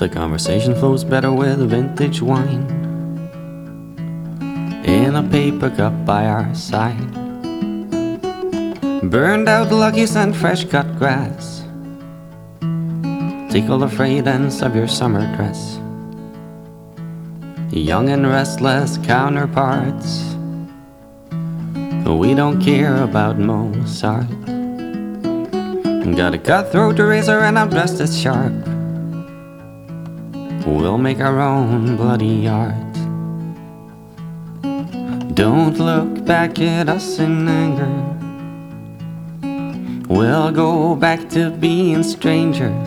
The conversation flows better with vintage wine in a paper cup by our side. Burned out Luckies and fresh cut grass. Take all the fragrance of your summer dress. Young and restless counterparts. We don't care about Mozart. Got a cutthroat razor and I'm dressed as sharp. We'll make our own bloody art. Don't look back at us in anger. We'll go back to being strangers.